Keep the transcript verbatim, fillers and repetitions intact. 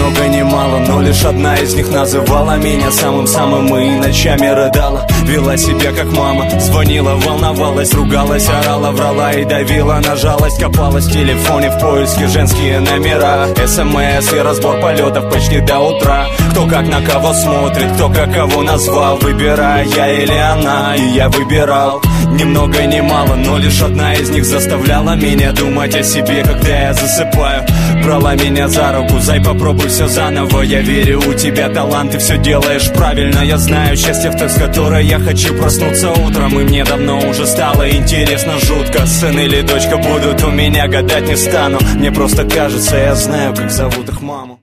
много ни мало, но лишь одна из них называла меня самым-самым и ночами рыдала. Вела себя как мама, звонила, волновалась, ругалась, орала, врала и давила на жалость. Копалась в телефоне в поиске женские номера, СМС и разбор полетов почти до утра. Кто как на кого смотрит, кто как кого назвал, выбирая я или она, и я выбирал. Ни много ни мало, но лишь одна из них заставляла меня думать о себе, когда я засыпаю. Брала меня за руку, зай, попробуй все заново. Я верю, у тебя талант, ты все делаешь правильно. Я знаю счастье в той, с которой я хочу проснуться утром. И мне давно уже стало интересно жутко, сын или дочка будут у меня, гадать не стану. Мне просто кажется, я знаю, как зовут их маму.